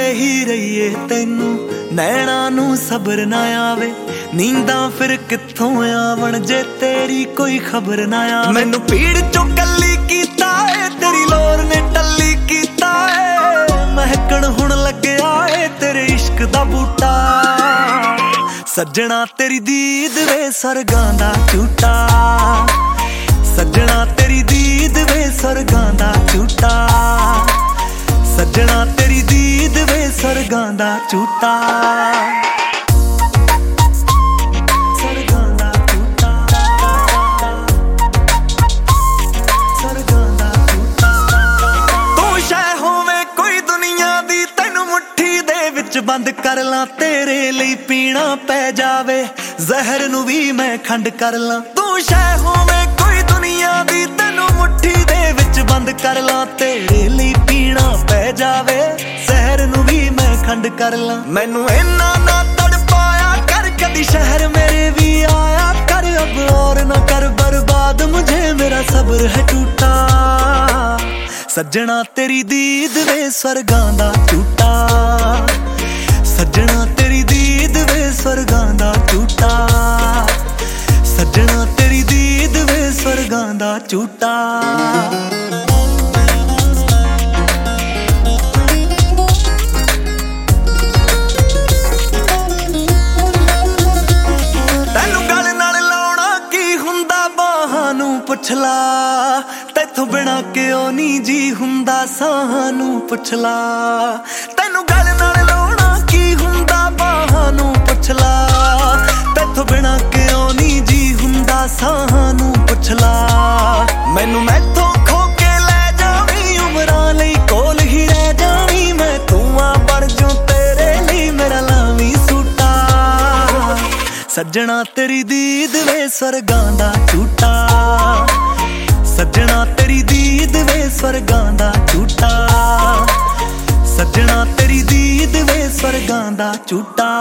ही रहीए तैनू नैना नू सबर ना आवे नींदा फिर कित्थों आवन जे तेरी कोई खबर ना आवे। मैनू पीड़ चों कल्ली कीता है तेरी लोर ने टल्ली कीता है महकण हुण लग्या है तेरे इश्क दा बूटा। सज्जणा तेरी दीद वे स्वर्गां दा झूटा सज्जणा तेरी दीद वे स्वर्गां दा झूटा सज्जणा तेरी दीद वे स्वर्गां दा झूटा। स्वर्गां दा झूटा स्वर्गां दा झूटा। तू शै होवे कोई दुनिया दी तैनू मुट्ठी दे विच बंद कर लां तेरे लई पीना पै जावे जहर नू भी मैं खंड कर लां। तू शै होवे कोई दुनिया दी तैनू मुट्ठी दे विच बंद कर लां तेरे लई पीना पै जावे जहर नू भी मैं खंड कर लां। मैनू इन्ना ना तड़पाया कर कदी शहर मेरे भी आया कर अब और ना कर बर्बाद मुझे मेरा सब्र है टूटा। सज्जणा तेरी दीद वे स्वर्गां दा झूटा सज्जणा तेरी दीद वे स्वर्गां दा झूटा सज्जणा तेरी दीद वे स्वर्गां दा झूटा। पुछ ला तैथों बिना क्यों नी जी हुंदा साहां नू पुछ ला तैनू गल नाल लाउणा की हुंदा बाहां नू पुछ ला तैथों बिना क्यों नी जी हुंदा साहां नू पुछ ला। मैनू मैथों खो के लै जावी उमरां लई कोल ही रह जावी मैं तू आ बण जूं तेरे लई मेरा लावी सूटा। सज्जणा तेरी दीद वे स्वर्गां दा झूटा सज्जणा तेरी दीद वे स्वर्गां दा झूटा सज्जणा तेरी दीद वे स्वर्गां दा झूटा।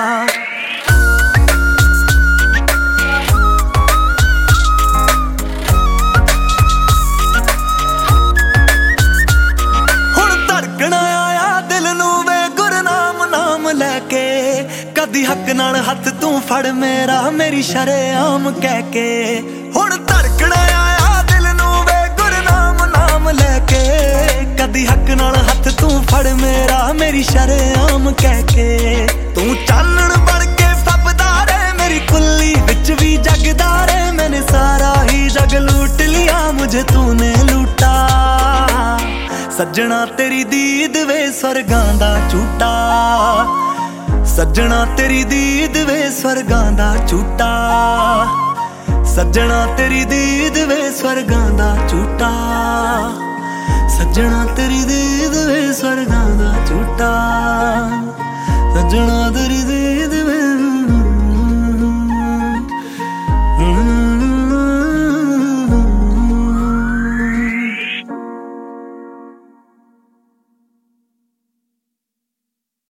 हुण धड़कना आया दिल नू वे गुरनाम नाम लैके कदी हक नाल हथ तू फड़ मेरा मेरी शरेआम कह के। हुण धड़कना आया दिल नू वे गुरनाम नाम लैके कदी हक नाल हथ तू फड़ मेरा मेरी शरेआम कह के। तू चानण बन के फबदा रहे मेरी कुल्ली विच भी जगदा रहे मैंने सारा ही जग लूट लिया मुझे तूने लूटा। सज्जणा तेरी दीद वे स्वर्गां दा झूटा सज्जणा तेरी दीद वे स्वर्गां दा झूटा सज्जणा तेरी दीद वे स्वर्गां दा झूटा सज्जणा तेरी दीद वे स्वर्गां दा झूटा सज्जणा तेरी दीद